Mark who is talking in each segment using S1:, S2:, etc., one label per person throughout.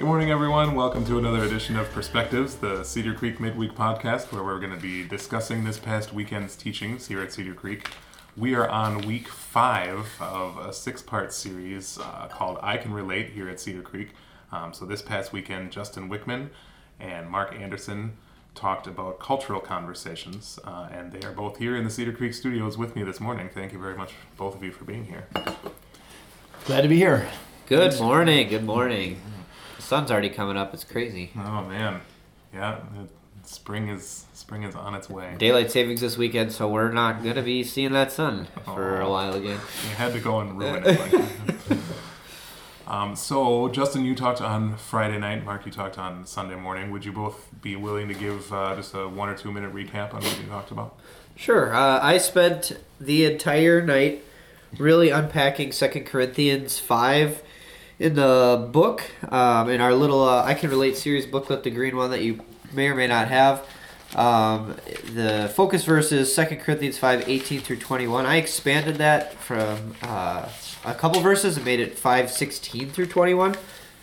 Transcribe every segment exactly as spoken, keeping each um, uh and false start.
S1: Good morning, everyone. Welcome to another edition of Perspectives, the Cedar Creek Midweek podcast, where we're going to be discussing this past weekend's teachings here at Cedar Creek. We are on week five of a six-part series uh, called I Can Relate here at Cedar Creek. Um, so this past weekend, Justin Wickman and Mark Anderson talked about cultural conversations, uh, and they are both here in the Cedar Creek studios with me this morning. Thank you very much, both of you, for being here.
S2: Glad to be here.
S3: Good morning, good morning. The sun's already coming up, it's crazy.
S1: Oh, man. Yeah, spring is spring is on its way.
S3: Daylight savings this weekend, so we're not going to be seeing that sun for
S1: oh,
S3: a while again.
S1: You had to go and ruin it. Like um, so, Justin, you talked on Friday night. Mark, you talked on Sunday morning. Would you both be willing to give uh, just a one or two minute recap on what you talked about?
S3: Sure. Uh, I spent the entire night really unpacking Second Corinthians five in the book, um, in our little uh, I Can Relate series booklet, the green one that you may or may not have. Um, the focus verse is Second Corinthians five, eighteen through twenty-one. I expanded that from uh, a couple verses and made it five, sixteen through twenty-one.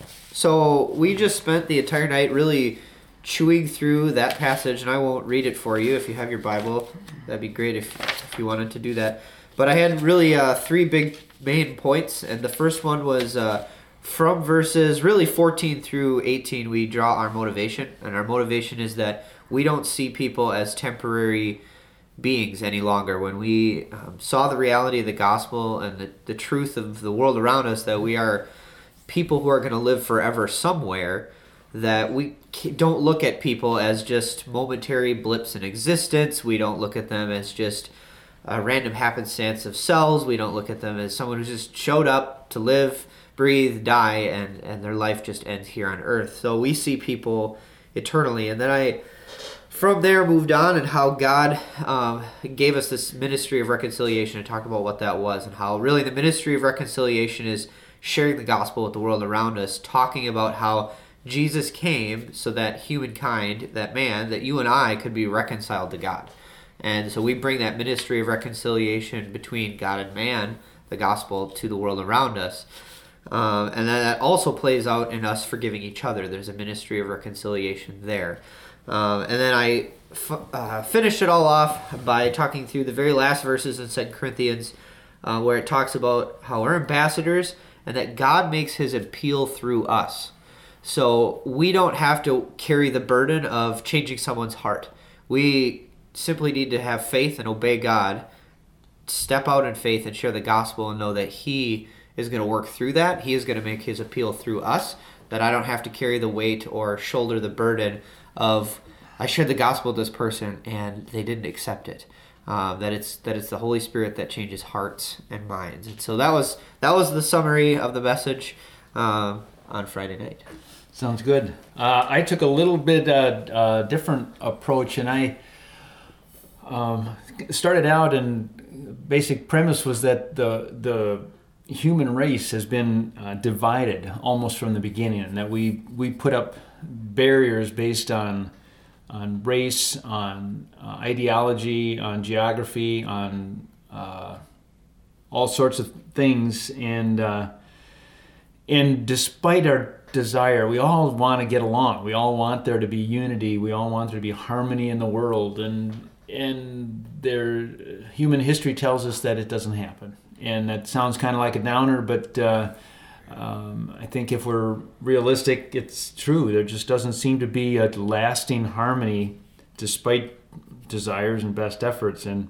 S3: So we just spent the entire night really chewing through that passage, and I won't read it for you. If you have your Bible, that'd be great if, if you wanted to do that. But I had really uh, three big main points, and the first one was uh, from verses really fourteen through eighteen, we draw our motivation, and our motivation is that we don't see people as temporary beings any longer. When we um, saw the reality of the gospel and the, the truth of the world around us, that we are people who are going to live forever somewhere, that we don't look at people as just momentary blips in existence. We don't look at them as just a random happenstance of cells. We don't look at them as someone who just showed up to live, breathe, die, and, and their life just ends here on earth. So we see people eternally. And then I, from there, moved on and how God um, gave us this ministry of reconciliation, and talked about what that was, and how really the ministry of reconciliation is sharing the gospel with the world around us, talking about how Jesus came so that humankind, that man, that you and I could be reconciled to God. And so we bring that ministry of reconciliation between God and man, the gospel, to the world around us. Um, and then that also plays out in us forgiving each other. There's a ministry of reconciliation there. Um, and then I f- uh, finished it all off by talking through the very last verses in Second Corinthians, uh, where it talks about how we're ambassadors and that God makes his appeal through us. So we don't have to carry the burden of changing someone's heart. We simply need to have faith and obey God, step out in faith and share the gospel, and know that he is going to work through that. He is going to make his appeal through us, that I don't have to carry the weight or shoulder the burden of, I shared the gospel with this person and they didn't accept it. Um, that it's that it's the Holy Spirit that changes hearts and minds. And so that was that was the summary of the message um, on Friday night.
S2: Sounds good. Uh, I took a little bit uh, uh, different approach, and I um, started out, and basic premise was that the the human race has been uh, divided almost from the beginning, and that we we put up barriers based on on race, on uh, ideology, on geography, on uh, all sorts of things, and uh, and despite our desire, we all want to get along. We all want there to be unity. We all want there to be harmony in the world, and and there, human history tells us that it doesn't happen. And that sounds kind of like a downer, but uh, um, I think if we're realistic, it's true. There just doesn't seem to be a lasting harmony despite desires and best efforts. And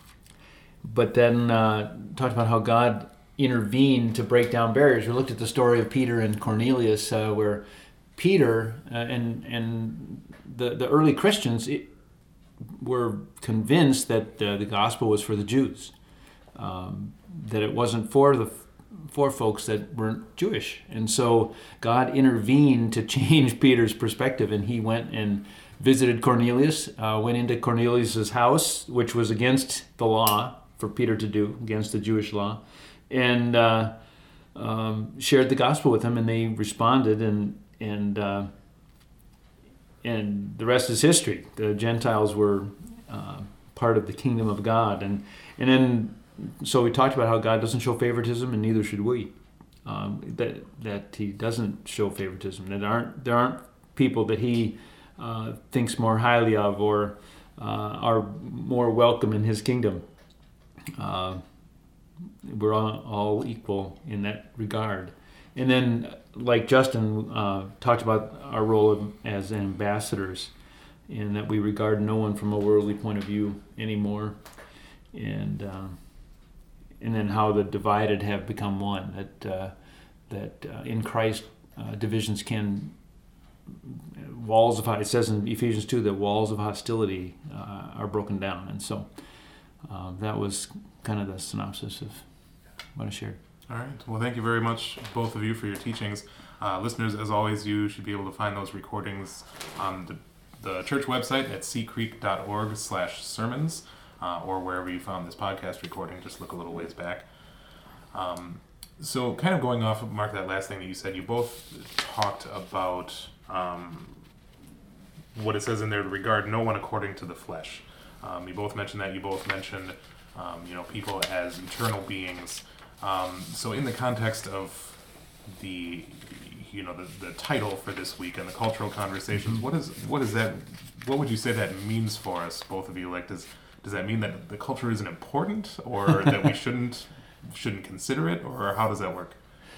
S2: but then uh, talked about how God intervened to break down barriers. We looked at the story of Peter and Cornelius, uh, where Peter uh, and and the the early Christians it, were convinced that uh, the gospel was for the Jews, um, that it wasn't for the for folks that weren't Jewish, and so God intervened to change Peter's perspective, and he went and visited Cornelius, uh, went into Cornelius's house, which was against the law for Peter to do, against the Jewish law, and uh, um, shared the gospel with them, and they responded, and and uh, and the rest is history. The Gentiles were uh, part of the kingdom of God, and and then so we talked about how God doesn't show favoritism, and neither should we. um, that that he doesn't show favoritism. That aren't there aren't people that he uh, thinks more highly of or uh, are more welcome in his kingdom. Uh, we're all, all equal in that regard. And then, like Justin uh, talked about our role of, as ambassadors, in that we regard no one from a worldly point of view anymore, and uh, and then how the divided have become one. That uh, that uh, in Christ uh, divisions can walls of it says in Ephesians two that walls of hostility uh, are broken down, and so uh, that was kind of the synopsis of what I shared.
S1: All right. Well, thank you very much, both of you, for your teachings. Uh, listeners, as always, you should be able to find those recordings on the, the church website at seacreek.org slash sermons, uh, or wherever you found this podcast recording. Just look a little ways back. Um, so kind of going off of, Mark, that last thing that you said, you both talked about um, what it says in there to regard no one according to the flesh. Um, you both mentioned that. You both mentioned um, you know, people as eternal beings. Um, so in the context of the, you know, the, the title for this week and the cultural conversations, what is what is that? What would you say that means for us, both of you? Like, does does that mean that the culture isn't important, or that we shouldn't shouldn't consider it, or how does that work?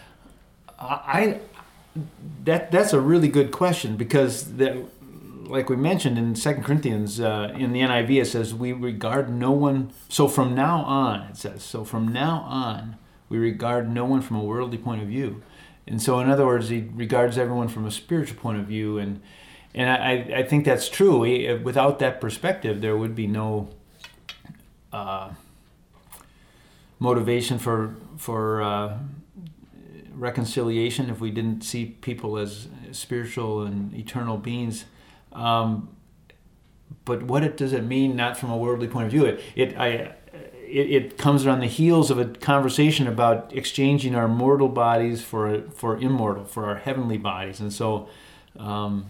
S2: I that that's a really good question, because that, like we mentioned in Second Corinthians, uh, in the N I V it says we regard no one. So from now on, it says so from now on. We regard no one from a worldly point of view. And so, in other words, he regards everyone from a spiritual point of view. And and I, I think that's true. We, without that perspective, there would be no uh, motivation for, for uh, reconciliation if we didn't see people as spiritual and eternal beings. Um, but what it, does it mean, not from a worldly point of view? It, it I... It, it comes on the heels of a conversation about exchanging our mortal bodies for for immortal, for our heavenly bodies. And so, um,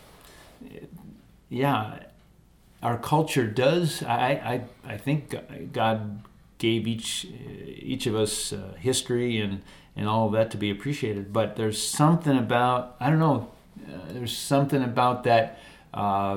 S2: yeah, our culture does. I, I I think God gave each each of us uh, history and, and all of that to be appreciated. But there's something about, I don't know, uh, there's something about that. Uh,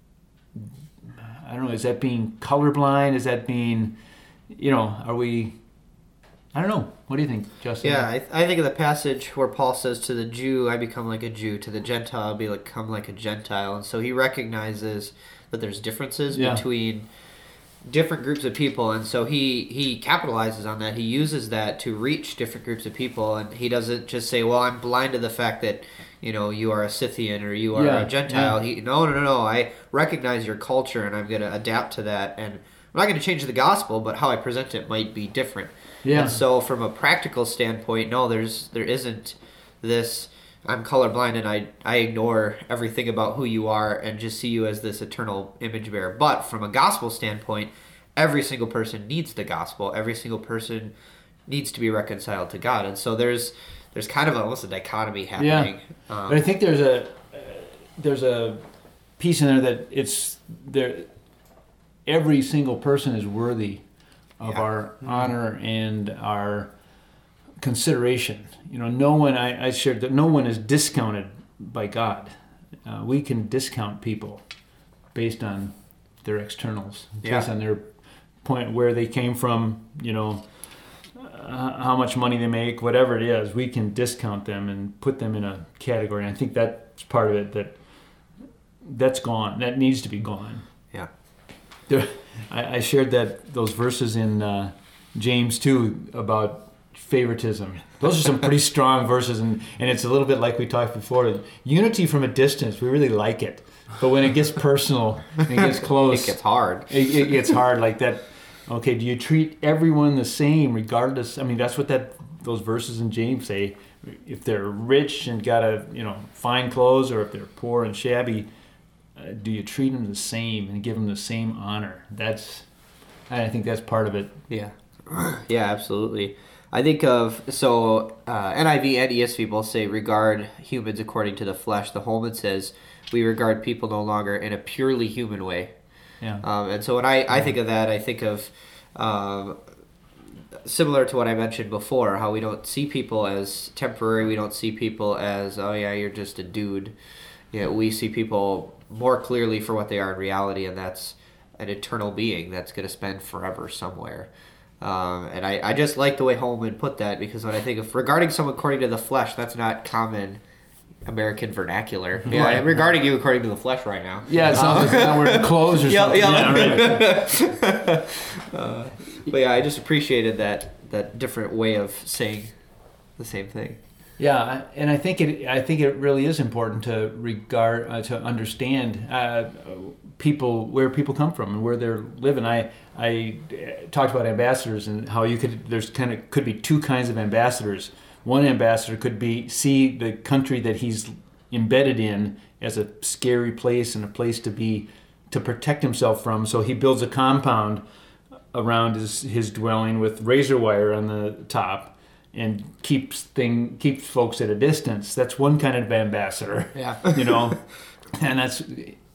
S2: I don't know. Is that being colorblind? Is that being You know, are we, I don't know. What do you think, Justin?
S3: Yeah, I, th- I think of the passage where Paul says to the Jew, I become like a Jew. To the Gentile, I become like a Gentile. And so he recognizes that there's differences
S2: yeah.
S3: between different groups of people. And so he, he capitalizes on that. He uses that to reach different groups of people. And he doesn't just say, well, I'm blind to the fact that, you know, you are a Scythian or you are
S2: yeah.
S3: a Gentile.
S2: Yeah.
S3: He, no, no, no, no. I recognize your culture and I'm going to adapt to that. And I'm not going to change the gospel, but how I present it might be different.
S2: Yeah.
S3: And so from a practical standpoint, no, there's there isn't this, I'm colorblind and I, I ignore everything about who you are and just see you as this eternal image bearer. But from a gospel standpoint, every single person needs the gospel. Every single person needs to be reconciled to God. And so there's there's kind of almost a dichotomy happening.
S2: Yeah.
S3: Um,
S2: but I think there's a uh, there's a piece in there that it's there. Every single person is worthy of
S3: yeah.
S2: our
S3: mm-hmm.
S2: honor and our consideration. You know, no one, I, I shared that no one is discounted by God. Uh, we can discount people based on their externals,
S3: yeah.
S2: based on their point, where they came from, you know, uh, how much money they make, whatever it is. We can discount them and put them in a category. And I think that's part of it, that that's gone. That needs to be gone.
S3: Yeah.
S2: There, I, I shared that those verses in uh, James two about favoritism. Those are some pretty strong verses, and, and it's a little bit like we talked before. Unity from a distance, we really like it. But when it gets personal, it gets close.
S3: It gets hard.
S2: It, it gets hard like that. Okay, do you treat everyone the same regardless? I mean, that's what that those verses in James say. If they're rich and got a, you know, fine clothes, or if they're poor and shabby, uh, do you treat them the same and give them the same honor? That's, I think that's part of it.
S3: Yeah, yeah, absolutely. I think of, so uh, N I V and E S V both say regard humans according to the flesh. The Holman says we regard people no longer in a purely human way.
S2: Yeah.
S3: Um, and so when I, I think of that, I think of um, similar to what I mentioned before, how we don't see people as temporary. We don't see people as, oh yeah, you're just a dude. You know, we see people more clearly for what they are in reality, and that's an eternal being that's going to spend forever somewhere. Um, and I, I just like the way Holman put that, because when I think of regarding someone according to the flesh, that's not common American vernacular. Yeah,
S2: Right.
S3: I'm regarding you according to the flesh right now.
S2: Yeah, it sounds like now we're in clothes or
S3: Yeah,
S2: something.
S3: yeah.
S2: Yeah, right.
S3: uh, but yeah, I just appreciated that that different way of saying the same thing.
S2: Yeah, and I think it. I think it really is important to regard, uh, to understand uh, people, where people come from and where they're living. I I talked about ambassadors and how you could. There's kind of could be two kinds of ambassadors. One ambassador could be see the country that he's embedded in as a scary place and a place to be to protect himself from. So he builds a compound around his his dwelling with razor wire on the top, and keeps thing keeps folks at a distance. That's one kind of ambassador.
S3: Yeah.
S2: You know, and that's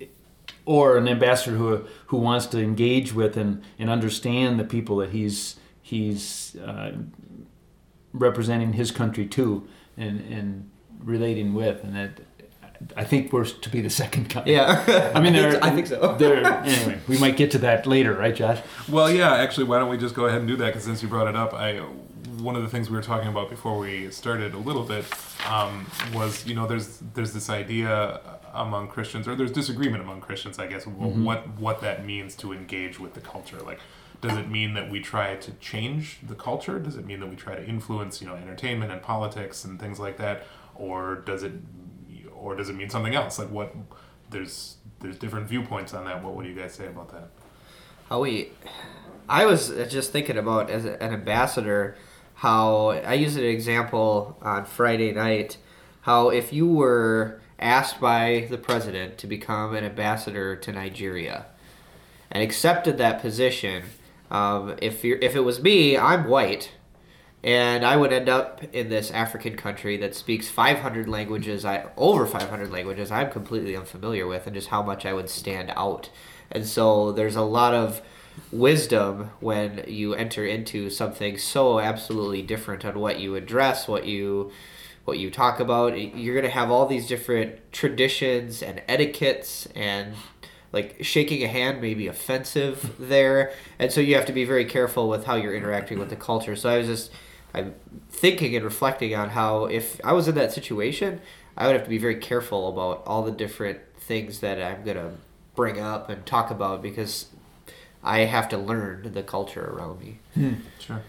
S2: or an ambassador who who wants to engage with and, and understand the people that he's he's uh, representing his country to and and relating with, and that I think we're to be the second kind.
S3: Yeah.
S2: I mean, there,
S3: I think so.
S2: There, anyway, we might get to that later, right, Josh?
S1: Well, yeah. Actually, why don't we just go ahead and do that? Because since you brought it up, I one of the things we were talking about before we started a little bit um, was, you know, there's there's this idea among Christians, or there's disagreement among Christians, I guess, mm-hmm. what what that means to engage with the culture. Like, does it mean that we try to change the culture? Does it mean that we try to influence, you know, entertainment and politics and things like that, or does it or does it mean something else? Like, what there's there's different viewpoints on that. What would you guys say about that?
S3: How we, I was just thinking about as an ambassador, how I used an example on Friday night, how if you were asked by the president to become an ambassador to Nigeria and accepted that position, um, if you're, if it was me, I'm white, and I would end up in this African country that speaks five hundred languages, I, over five hundred languages I'm completely unfamiliar with, and just how much I would stand out. And so there's a lot of wisdom when you enter into something so absolutely different on what you address, what you what you talk about. You're going to have all these different traditions and etiquettes, and like shaking a hand may be offensive there. And so you have to be very careful with how you're interacting with the culture. So I was just I'm thinking and reflecting on how if I was in that situation, I would have to be very careful about all the different things that I'm going to bring up and talk about, because I have to learn the culture around me.
S2: Hmm.
S1: Sure.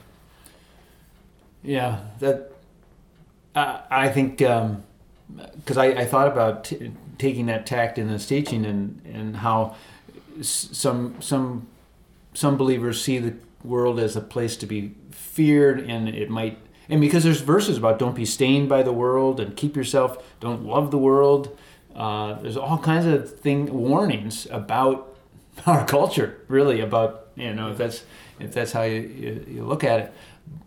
S2: Yeah, that I, I think because um, I, I thought about t- taking that tact in this teaching, and, and how s- some some some believers see the world as a place to be feared, and it might and because there's verses about don't be stained by the world and keep yourself, don't love the world. Uh, there's all kinds of thing warnings about our culture, really, about, you know, if that's if that's how you, you, you look at it.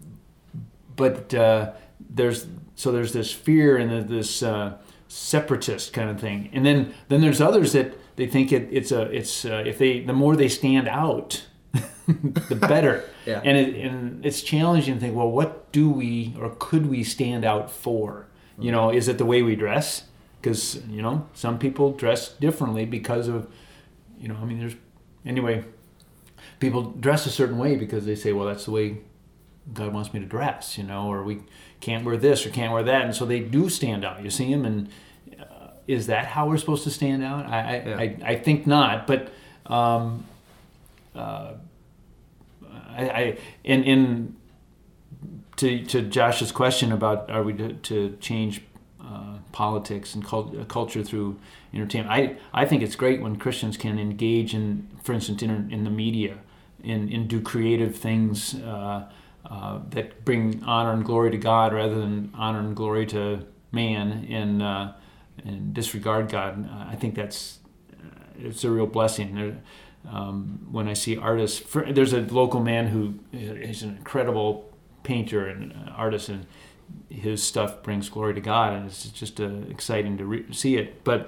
S2: But uh, there's so there's this fear and this uh, separatist kind of thing, and then then there's others that they think it, it's a it's uh, if they the more they stand out, the better.
S3: Yeah.
S2: And it, and it's challenging to think, well, what do we or could we stand out for? Mm-hmm. You know, is it the way we dress? Because, you know, some people dress differently because of, you know, I mean, there's, anyway, people dress a certain way because they say, well, that's the way God wants me to dress, you know, or we can't wear this or can't wear that. And so they do stand out. You see them, and uh, is that how we're supposed to stand out? I I,
S3: Yeah.
S2: I, I think not, but um, uh, I, I in, in to, to Josh's question about are we to, to change Uh, politics and cult- uh, culture through entertainment. I, I think it's great when Christians can engage in, for instance, in, in the media, and, and do creative things uh, uh, that bring honor and glory to God rather than honor and glory to man, and uh, and disregard God. I think that's uh, it's a real blessing. There, um, when I see artists, for, there's a local man who is an incredible painter and artist, and his stuff brings glory to God, and it's just uh, exciting to re- see it. But,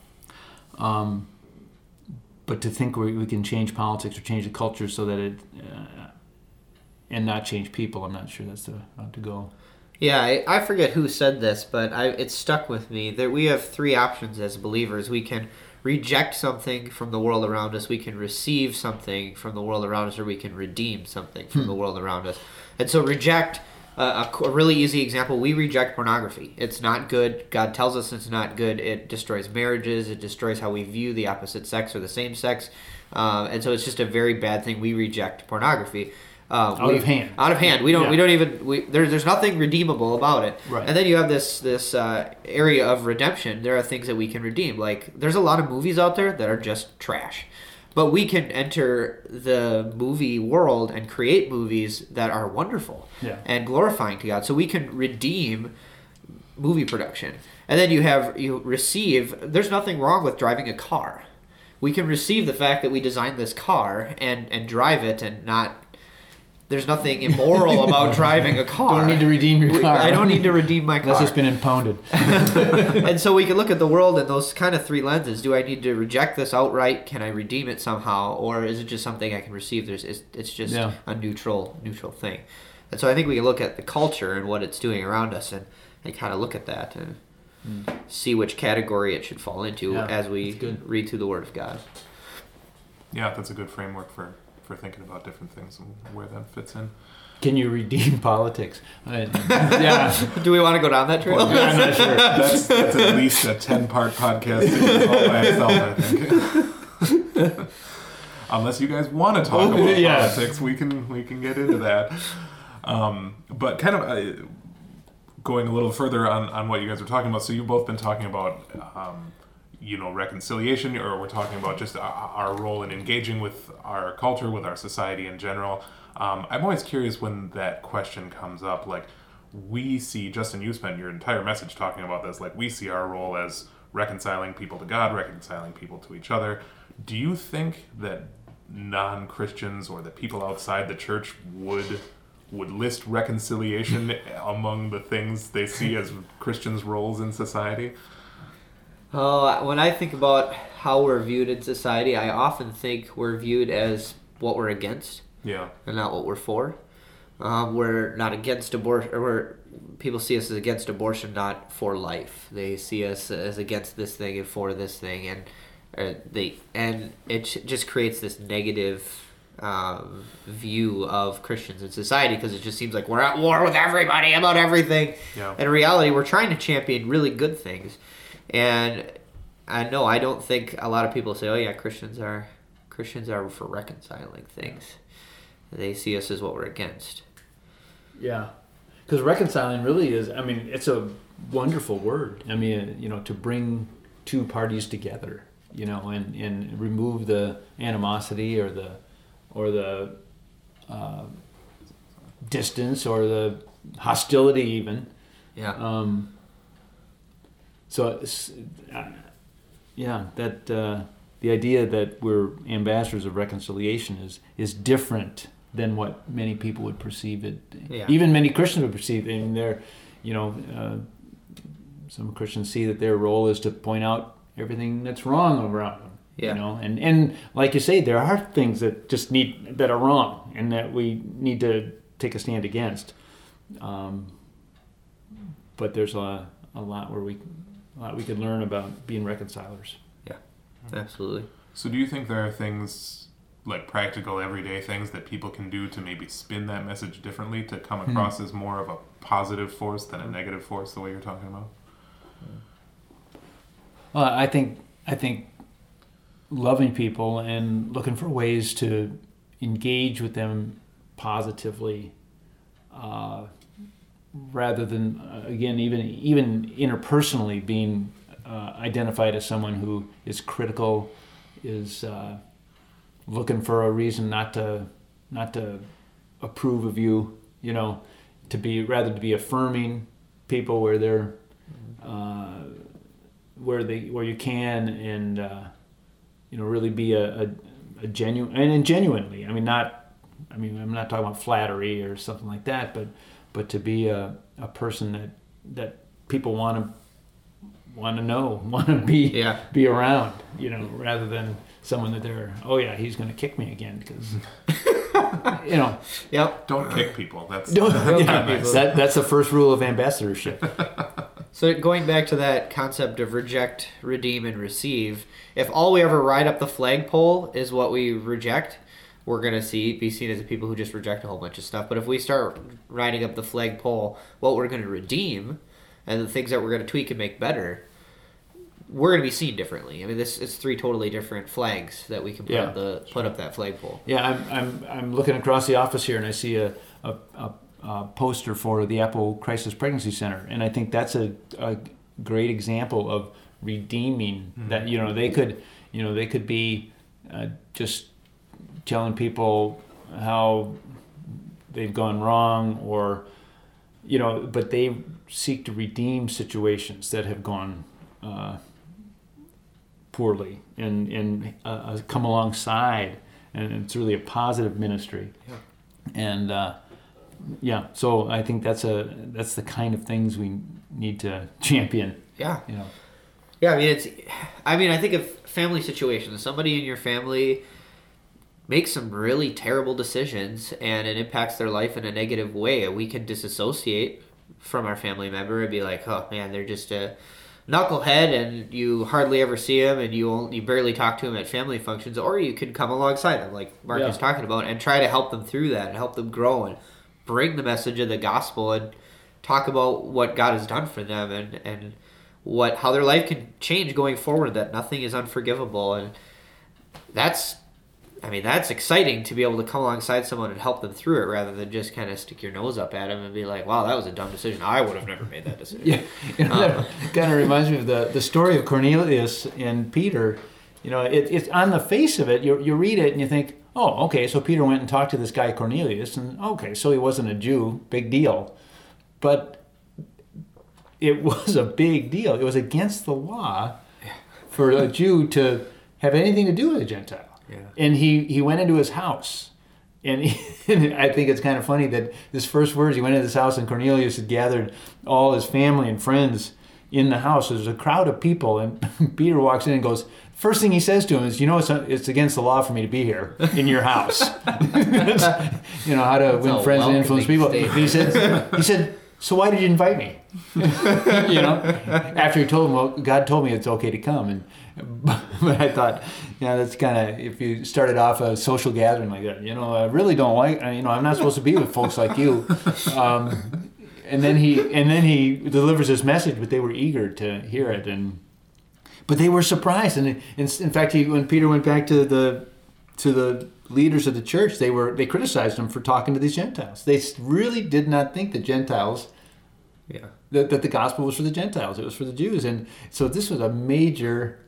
S2: um, but to think we, we can change politics or change the culture so that it, uh, and not change people. I'm not sure that's the route to go.
S3: Yeah, I, I forget who said this, but I, it stuck with me that we have three options as believers. We can reject something from the world around us, we can receive something from the world around us, or we can redeem something from hmm. the world around us. And so reject, uh, a, a really easy example, we reject pornography. It's not good. God tells us it's not good. It destroys marriages. It destroys how we view the opposite sex or the same sex. Uh, and so it's just a very bad thing. We reject pornography. Uh,
S2: out of hand.
S3: Out of hand. We don't.
S2: Yeah.
S3: We don't even. We, there, there's nothing redeemable about it.
S2: Right.
S3: And then you have this this uh, area of redemption. There are things that we can redeem. Like there's a lot of movies out there that are just trash, but we can enter the movie world and create movies that are wonderful
S2: yeah.
S3: and glorifying to God. So we can redeem movie production. And then you have you receive. There's nothing wrong with driving a car. We can receive the fact that we designed this car and and drive it and not. There's nothing immoral about driving a car.
S2: Don't need to redeem your car.
S3: I don't need to redeem my car.
S2: That's just been impounded.
S3: And so we can look at the world in those kind of three lenses. Do I need to reject this outright? Can I redeem it somehow? Or is it just something I can receive? There's, it's, it's just
S2: yeah.
S3: a neutral neutral thing. And so I think we can look at the culture and what it's doing around us and, and kind of look at that and mm. see which category it should fall into
S2: yeah,
S3: as we read through the Word of God.
S1: Yeah, that's a good framework for... for thinking about different things and where that fits in.
S2: Can you redeem politics? I, yeah.
S3: Do we want to go down that trail?
S1: Well, I'm not sure. That's, that's at least a ten-part podcast all by itself, I think. Unless you guys want to talk about yeah. politics, we can we can get into that. Um, but kind of uh, going a little further on, on what you guys are talking about. So you've both been talking about um, you know, reconciliation, or we're talking about just our, our role in engaging with our culture, with our society in general. Um, I'm always curious when that question comes up, like, we see, Justin, you spent your entire message talking about this, like, we see our role as reconciling people to God, reconciling people to each other. Do you think that non-Christians or that people outside the church would would list reconciliation among the things they see as Christians' roles in society?
S3: Oh, when I think about how we're viewed in society, I often think we're viewed as what we're against,
S1: yeah,
S3: and not what we're for. Um, we're not against abortion, or we're, people see us as against abortion, not for life. They see us as against this thing and for this thing, and uh, they and it just creates this negative um, view of Christians in society because it just seems like we're at war with everybody about everything.
S1: Yeah.
S3: In reality, we're trying to champion really good things. And I know I don't think a lot of people say, "Oh yeah, Christians are Christians are for reconciling things." They see us as what we're against.
S2: Yeah, because reconciling really is. I mean, it's a wonderful word. I mean, you know, to bring two parties together, you know, and, and remove the animosity or the or the uh, distance or the hostility, even.
S3: Yeah.
S2: Um, So, uh, yeah, that uh, the idea that we're ambassadors of reconciliation is is different than what many people would perceive it.
S3: Yeah.
S2: Even many Christians would perceive it. I mean, they're, you know, uh, some Christians see that their role is to point out everything that's wrong around them.
S3: Yeah.
S2: You know, and and like you say, there are things that just need that are wrong and that we need to take a stand against. Um, but there's a a lot where we. Uh, we could learn about being reconcilers.
S3: Yeah, absolutely.
S1: So do you think there are things, like practical everyday things that people can do to maybe spin that message differently to come across mm-hmm. as more of a positive force than a negative force, the way you're talking about?
S2: Well, I think I think loving people and looking for ways to engage with them positively uh, rather than, uh, again, even even interpersonally being uh, identified as someone who is critical, is uh, looking for a reason not to not to approve of you, you know, to be rather to be affirming people where they're uh, where they where you can, and uh, you know, really be a, a, a genuine and, and genuinely. I mean, not. I mean, I'm not talking about flattery or something like that, but. But to be a, a person that that people want to want to know, want to be
S3: yeah.
S2: be around, you know, rather than someone that they're, oh yeah, he's going to kick me again because you know,
S3: Yep.
S1: Don't kick people. That's
S2: don't,
S3: Don't
S2: yeah,
S3: kick people.
S2: that, that's the first rule of ambassadorship.
S3: So going back to that concept of reject, redeem, and receive, if all we ever ride up the flagpole is what we reject, we're going to see be seen as the people who just reject a whole bunch of stuff. But if we start riding up the flagpole, what we're going to redeem and the things that we're going to tweak and make better, we're going to be seen differently. I mean, this it's three totally different flags that we can put
S2: Yeah.
S3: up the put up that flagpole.
S2: Yeah, I'm I'm I'm looking across the office here, and I see a a, a, a poster for the Apple Crisis Pregnancy Center, and I think that's a, a great example of redeeming mm-hmm. that. You know, they could you know they could be uh, just telling people how they've gone wrong, or you know, but they seek to redeem situations that have gone uh, poorly, and and uh, come alongside, and it's really a positive ministry.
S3: Yeah.
S2: And uh, yeah, so I think that's a that's the kind of things we need to champion.
S3: Yeah.
S2: You know.
S3: Yeah, I mean it's I mean I think of family situations. Somebody in your family makes some really terrible decisions and it impacts their life in a negative way. We can disassociate from our family member and be like, oh man, they're just a knucklehead, and you hardly ever see him, and you only, you barely talk to him at family functions. Or you could come alongside them, like Mark
S2: Yeah.
S3: is talking about, and try to help them through that and help them grow and bring the message of the gospel and talk about what God has done for them and and what how their life can change going forward. That nothing is unforgivable, and that's. I mean, that's exciting to be able to come alongside someone and help them through it rather than just kind of stick your nose up at them and be like, wow, that was a dumb decision. I would have never made that decision.
S2: Yeah, you know,
S3: Um,
S2: that kind of reminds me of the, the story of Cornelius and Peter. You know, it, it's on the face of it, you you read it and you think, oh, okay, so Peter went and talked to this guy Cornelius, and okay, so he wasn't a Jew, big deal. But it was a big deal. It was against the law for a Jew to have anything to do with a Gentile.
S3: Yeah.
S2: And he, he went into his house. And, he, and I think it's kind of funny that his first words, he went into his house and Cornelius had gathered all his family and friends in the house. There's a crowd of people, and Peter walks in and goes, first thing he says to him is, you know, it's, it's against the law for me to be here in your house. You know, how to
S3: That's
S2: win
S3: a
S2: friends and influence people.
S3: welcoming
S2: He said, he said, so why did you invite me? You know, after he told him, well, God told me it's okay to come. And but I thought, yeah, that's kind of, if you started off a social gathering like that, you know, I really don't like, you know, I'm not supposed to be with folks like you. Um, and then he and then he delivers this message, but they were eager to hear it, and but they were surprised. And in, in fact, he, when Peter went back to the to the leaders of the church, they were they criticized him for talking to these Gentiles. They really did not think that Gentiles.
S3: Yeah.
S2: That, that the gospel was for the Gentiles. It was for the Jews. And so this was a major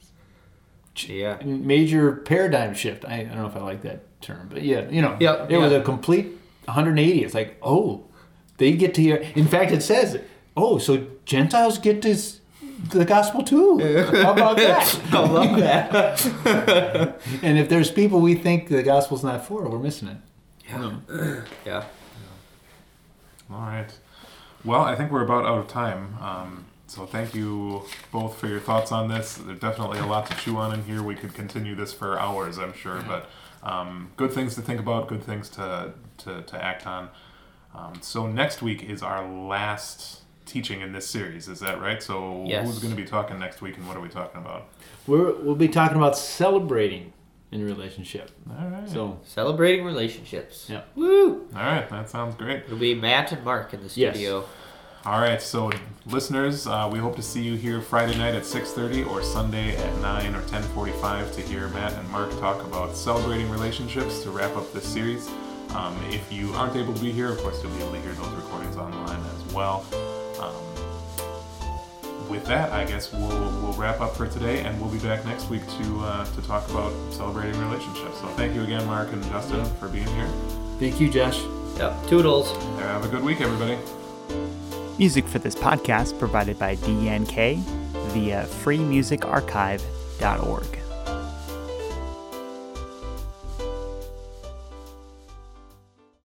S3: Yeah.
S2: major paradigm shift. I, I don't know if I like that term, but yeah, you know,
S3: Yep,
S2: it was
S3: yep.
S2: a complete one hundred eighty. It's like, oh, they get to hear. In fact, it says, oh, so Gentiles get this, the gospel too. How about that?
S3: I love that.
S2: And if there's people we think the gospel's not for, we're missing it.
S3: Yeah. Yeah.
S1: All right. Well, I think we're about out of time. Um, so thank you both for your thoughts on this. There's definitely a lot to chew on in here. We could continue this for hours, I'm sure. But um, good things to think about, good things to, to, to act on. Um, so next week is our last teaching in this series. Is that right? So
S3: Yes.
S1: who's going to be talking next week, and what are we talking about?
S2: We're, we'll be talking about celebrating in relationship.
S1: All right.
S2: So,
S3: Celebrating relationships.
S2: yeah.
S3: Woo!
S1: All right. That sounds great.
S3: It'll be Matt and Mark in the
S2: Yes.
S3: studio.
S1: All right, so listeners, uh, we hope to see you here Friday night at six thirty or Sunday at nine or ten forty-five to hear Matt and Mark talk about celebrating relationships to wrap up this series. Um, if you aren't able to be here, of course, you'll be able to hear those recordings online as well. Um, with that, I guess we'll we'll wrap up for today, and we'll be back next week to uh, to talk about celebrating relationships. So thank you again, Mark and Justin, for being here.
S2: Thank you, Josh.
S3: Yep. Toodles.
S1: Have a good week, everybody.
S4: Music for this podcast provided by D N K via free music archive dot org.